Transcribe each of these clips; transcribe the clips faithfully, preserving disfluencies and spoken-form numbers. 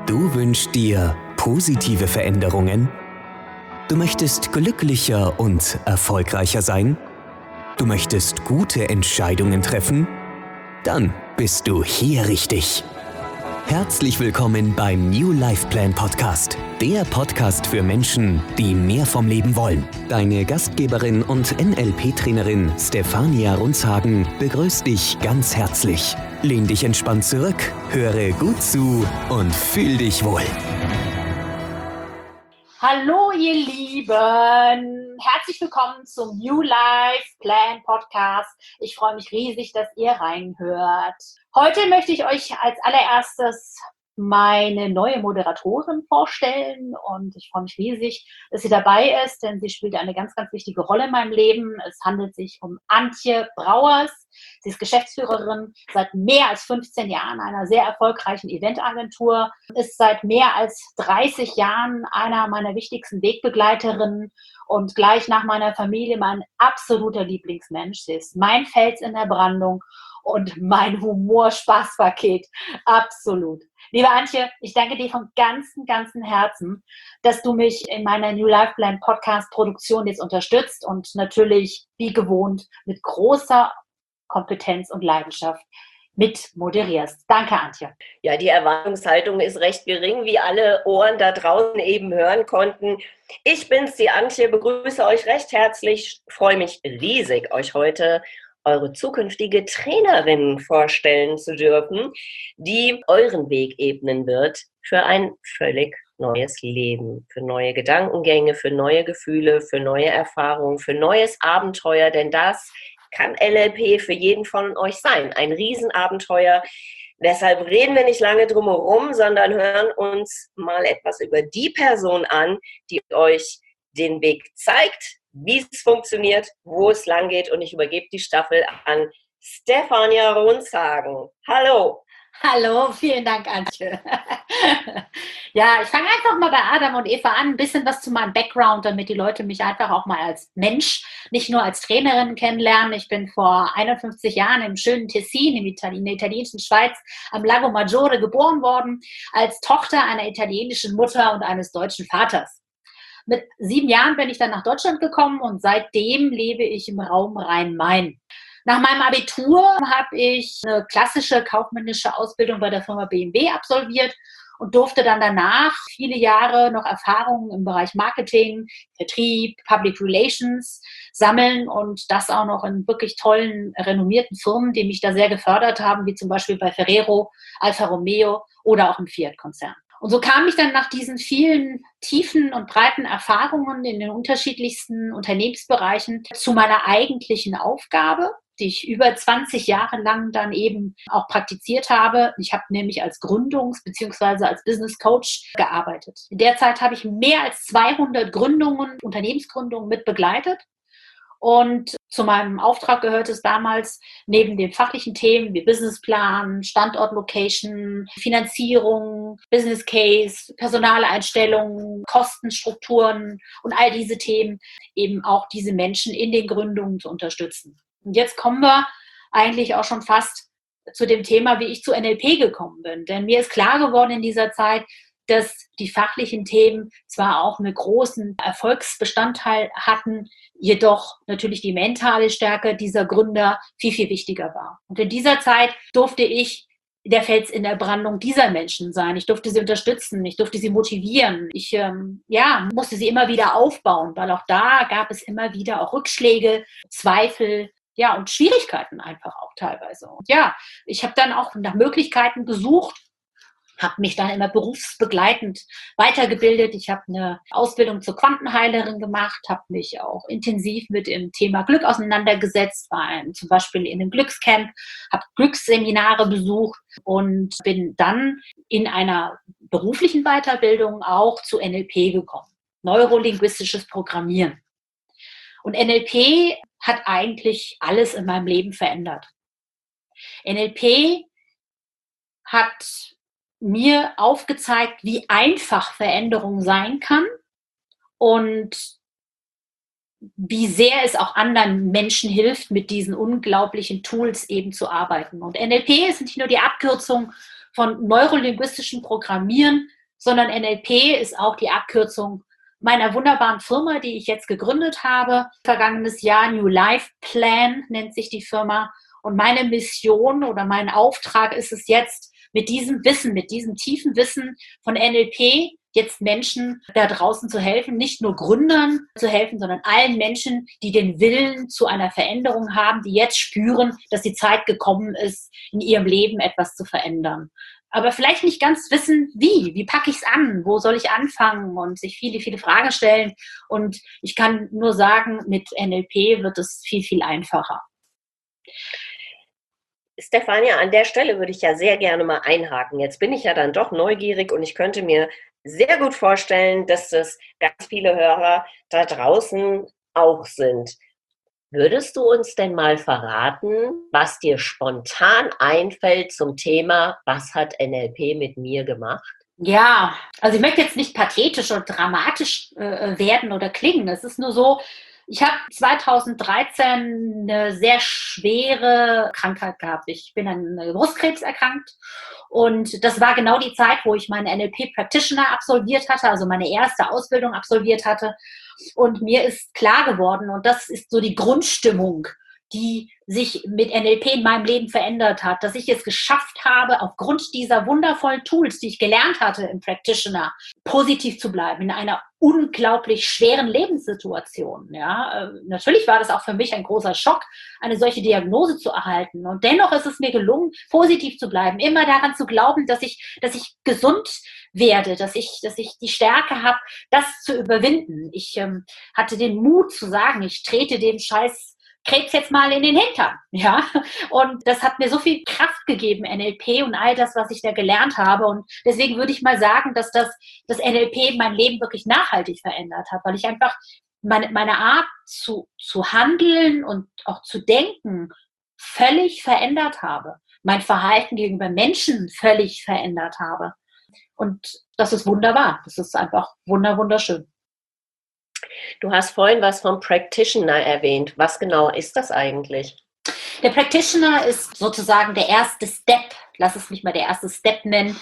Du wünschst dir positive Veränderungen? Du möchtest glücklicher und erfolgreicher sein? Du möchtest gute Entscheidungen treffen? Dann bist du hier richtig. Herzlich willkommen beim New Life Plan Podcast, der Podcast für Menschen, die mehr vom Leben wollen. Deine Gastgeberin und N L P-Trainerin Stefania Runzhagen begrüßt dich ganz herzlich. Lehn dich entspannt zurück, höre gut zu und fühl dich wohl. Hallo ihr Lieben, herzlich willkommen zum New Life Plan Podcast. Ich freue mich riesig, dass ihr reinhört. Heute möchte ich euch als allererstes meine neue Moderatorin vorstellen und ich freue mich riesig, dass sie dabei ist, denn sie spielt eine ganz, ganz wichtige Rolle in meinem Leben. Es handelt sich um Antje Brauers. Sie ist Geschäftsführerin seit mehr als fünfzehn Jahren einer sehr erfolgreichen Eventagentur, ist seit mehr als dreißig Jahren einer meiner wichtigsten Wegbegleiterinnen und gleich nach meiner Familie mein absoluter Lieblingsmensch. Sie ist mein Fels in der Brandung und mein Humor-Spaßpaket. Absolut. Liebe Antje, ich danke dir von ganzem, ganzem Herzen, dass du mich in meiner New Life Plan Podcast Produktion jetzt unterstützt und natürlich, wie gewohnt, mit großer Kompetenz und Leidenschaft mit moderierst. Danke, Antje. Ja, die Erwartungshaltung ist recht gering, wie alle Ohren da draußen eben hören konnten. Ich bin's, die Antje, begrüße euch recht herzlich, freue mich riesig, euch heute eure zukünftige Trainerin vorstellen zu dürfen, die euren Weg ebnen wird für ein völlig neues Leben, für neue Gedankengänge, für neue Gefühle, für neue Erfahrungen, für neues Abenteuer, denn das kann N L P für jeden von euch sein. Ein Riesenabenteuer. Deshalb reden wir nicht lange drum herum, sondern hören uns mal etwas über die Person an, die euch den Weg zeigt, wie es funktioniert, wo es lang geht. Und ich übergebe die Staffel an Stefania Runzhagen. Hallo. Hallo, vielen Dank, Antje. Ja, ich fange einfach mal bei Adam und Eva an, ein bisschen was zu meinem Background, damit die Leute mich einfach auch mal als Mensch, nicht nur als Trainerin kennenlernen. Ich bin vor einundfünfzig Jahren im schönen Tessin, in der italienischen Schweiz, am Lago Maggiore geboren worden, als Tochter einer italienischen Mutter und eines deutschen Vaters. Mit sieben Jahren bin ich dann nach Deutschland gekommen und seitdem lebe ich im Raum Rhein-Main. Nach meinem Abitur habe ich eine klassische kaufmännische Ausbildung bei der Firma B M W absolviert und durfte dann danach viele Jahre noch Erfahrungen im Bereich Marketing, Vertrieb, Public Relations sammeln und das auch noch in wirklich tollen, renommierten Firmen, die mich da sehr gefördert haben, wie zum Beispiel bei Ferrero, Alfa Romeo oder auch im Fiat-Konzern. Und so kam ich dann nach diesen vielen tiefen und breiten Erfahrungen in den unterschiedlichsten Unternehmensbereichen zu meiner eigentlichen Aufgabe, die ich über zwanzig Jahre lang dann eben auch praktiziert habe. Ich habe nämlich als Gründungs- bzw. als Business Coach gearbeitet. In der Zeit habe ich mehr als zweihundert Gründungen, Unternehmensgründungen mit begleitet. Und zu meinem Auftrag gehört es damals, neben den fachlichen Themen wie Businessplan, Standort, Location, Finanzierung, Business Case, Personaleinstellungen, Kostenstrukturen und all diese Themen, eben auch diese Menschen in den Gründungen zu unterstützen. Und jetzt kommen wir eigentlich auch schon fast zu dem Thema, wie ich zu N L P gekommen bin. Denn mir ist klar geworden in dieser Zeit, dass die fachlichen Themen zwar auch einen großen Erfolgsbestandteil hatten, jedoch natürlich die mentale Stärke dieser Gründer viel, viel wichtiger war. Und in dieser Zeit durfte ich der Fels in der Brandung dieser Menschen sein. Ich durfte sie unterstützen, ich durfte sie motivieren. Ich ähm, ja, musste sie immer wieder aufbauen, weil auch da gab es immer wieder auch Rückschläge, Zweifel, ja, und Schwierigkeiten einfach auch teilweise. Und ja, ich habe dann auch nach Möglichkeiten gesucht, habe mich dann immer berufsbegleitend weitergebildet. Ich habe eine Ausbildung zur Quantenheilerin gemacht, habe mich auch intensiv mit dem Thema Glück auseinandergesetzt, war ein, zum Beispiel in einem Glückscamp, habe Glücksseminare besucht und bin dann in einer beruflichen Weiterbildung auch zu N L P gekommen, neurolinguistisches Programmieren. Und N L P hat eigentlich alles in meinem Leben verändert. N L P hat mir aufgezeigt, wie einfach Veränderung sein kann und wie sehr es auch anderen Menschen hilft, mit diesen unglaublichen Tools eben zu arbeiten. Und N L P ist nicht nur die Abkürzung von neurolinguistischem Programmieren, sondern N L P ist auch die Abkürzung meiner wunderbaren Firma, die ich jetzt gegründet habe. Vergangenes Jahr New Life Plan nennt sich die Firma. Und meine Mission oder mein Auftrag ist es jetzt, mit diesem Wissen, mit diesem tiefen Wissen von N L P jetzt Menschen da draußen zu helfen, nicht nur Gründern zu helfen, sondern allen Menschen, die den Willen zu einer Veränderung haben, die jetzt spüren, dass die Zeit gekommen ist, in ihrem Leben etwas zu verändern. Aber vielleicht nicht ganz wissen, wie. Wie packe ich es an? Wo soll ich anfangen? Und sich viele, viele Fragen stellen. Und ich kann nur sagen, mit N L P wird es viel, viel einfacher. Stefania, an der Stelle würde ich ja sehr gerne mal einhaken. Jetzt bin ich ja dann doch neugierig und ich könnte mir sehr gut vorstellen, dass das ganz viele Hörer da draußen auch sind. Würdest du uns denn mal verraten, was dir spontan einfällt zum Thema, was hat N L P mit mir gemacht? Ja, also ich möchte jetzt nicht pathetisch oder dramatisch äh, werden oder klingen. Es ist nur so, ich habe zweitausenddreizehn eine sehr schwere Krankheit gehabt. Ich bin an Brustkrebs erkrankt und das war genau die Zeit, wo ich meinen N L P-Practitioner absolviert hatte, also meine erste Ausbildung absolviert hatte. Und mir ist klar geworden, und das ist so die Grundstimmung, die sich mit N L P in meinem Leben verändert hat, dass ich es geschafft habe, aufgrund dieser wundervollen Tools, die ich gelernt hatte im Practitioner, positiv zu bleiben in einer unglaublich schweren Lebenssituation. Ja, äh, natürlich war das auch für mich ein großer Schock, eine solche Diagnose zu erhalten. Und dennoch ist es mir gelungen, positiv zu bleiben, immer daran zu glauben, dass ich, dass ich gesund werde, dass ich, dass ich die Stärke habe, das zu überwinden. Ich ähm, hatte den Mut zu sagen, ich trete dem Scheiß Krebs jetzt mal in den Hintern, ja, und das hat mir so viel Kraft gegeben, N L P und all das, was ich da gelernt habe, und deswegen würde ich mal sagen, dass das, das N L P mein Leben wirklich nachhaltig verändert hat, weil ich einfach meine, meine Art zu, zu handeln und auch zu denken völlig verändert habe, mein Verhalten gegenüber Menschen völlig verändert habe, und das ist wunderbar, das ist einfach wunder, wunderschön. Du hast vorhin was vom Practitioner erwähnt. Was genau ist das eigentlich? Der Practitioner ist sozusagen der erste Step, lass es mich mal der erste Step nennen,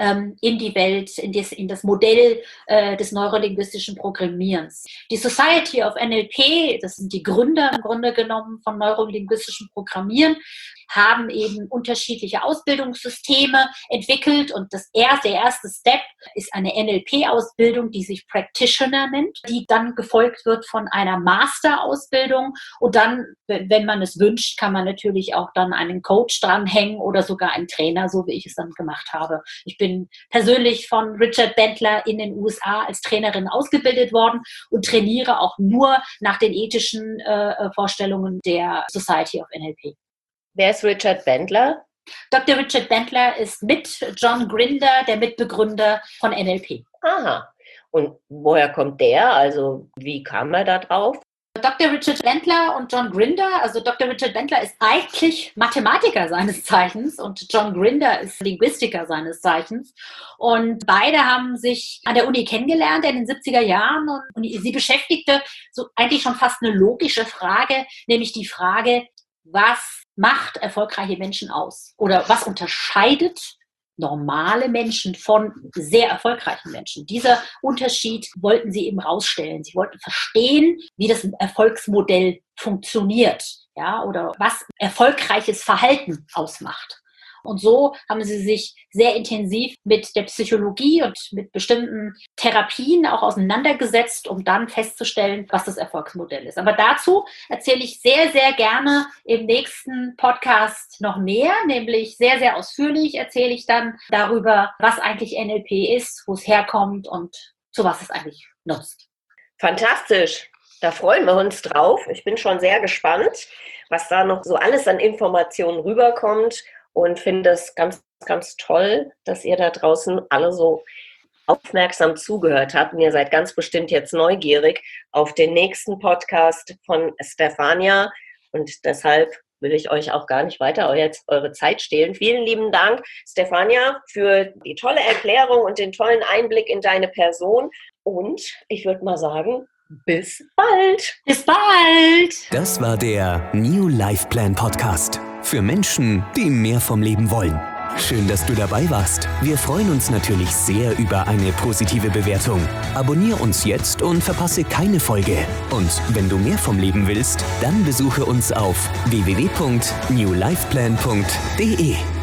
in die Welt, in das, in das Modell des neurolinguistischen Programmierens. Die Society of N L P, das sind die Gründer im Grunde genommen von neurolinguistischem Programmieren, haben eben unterschiedliche Ausbildungssysteme entwickelt, und das erste, der erste Step ist eine N L P-Ausbildung, die sich Practitioner nennt, die dann gefolgt wird von einer Master-Ausbildung, und dann, wenn man es wünscht, kann man natürlich auch dann einen Coach dranhängen oder sogar einen Trainer, so wie ich es dann gemacht habe. Ich bin persönlich von Richard Bandler in den U S A als Trainerin ausgebildet worden und trainiere auch nur nach den ethischen äh, Vorstellungen der Society of N L P. Wer ist Richard Bandler? Doktor Richard Bandler ist mit John Grinder der Mitbegründer von N L P. Aha. Und woher kommt der? Also wie kam er da drauf? Doktor Richard Bandler und John Grinder, also Doktor Richard Bandler ist eigentlich Mathematiker seines Zeichens und John Grinder ist Linguistiker seines Zeichens. Und beide haben sich an der Uni kennengelernt in den siebziger Jahren, und, und sie beschäftigte so eigentlich schon fast eine logische Frage, nämlich die Frage, was macht erfolgreiche Menschen aus? Oder was unterscheidet normale Menschen von sehr erfolgreichen Menschen? Dieser Unterschied wollten sie eben rausstellen. Sie wollten verstehen, wie das Erfolgsmodell funktioniert, ja, oder was erfolgreiches Verhalten ausmacht. Und so haben sie sich sehr intensiv mit der Psychologie und mit bestimmten Therapien auch auseinandergesetzt, um dann festzustellen, was das Erfolgsmodell ist. Aber dazu erzähle ich sehr, sehr gerne im nächsten Podcast noch mehr, nämlich sehr, sehr ausführlich erzähle ich dann darüber, was eigentlich N L P ist, wo es herkommt und zu was es eigentlich nutzt. Fantastisch. Da freuen wir uns drauf. Ich bin schon sehr gespannt, was da noch so alles an Informationen rüberkommt. Und finde es ganz, ganz toll, dass ihr da draußen alle so aufmerksam zugehört habt. Und ihr seid ganz bestimmt jetzt neugierig auf den nächsten Podcast von Stefania. Und deshalb will ich euch auch gar nicht weiter jetzt eure Zeit stehlen. Vielen lieben Dank, Stefania, für die tolle Erklärung und den tollen Einblick in deine Person. Und ich würde mal sagen, bis bald. Bis bald. Das war der New Life Plan Podcast. Für Menschen, die mehr vom Leben wollen. Schön, dass du dabei warst. Wir freuen uns natürlich sehr über eine positive Bewertung. Abonnier uns jetzt und verpasse keine Folge. Und wenn du mehr vom Leben willst, dann besuche uns auf w w w punkt new life plan punkt d e.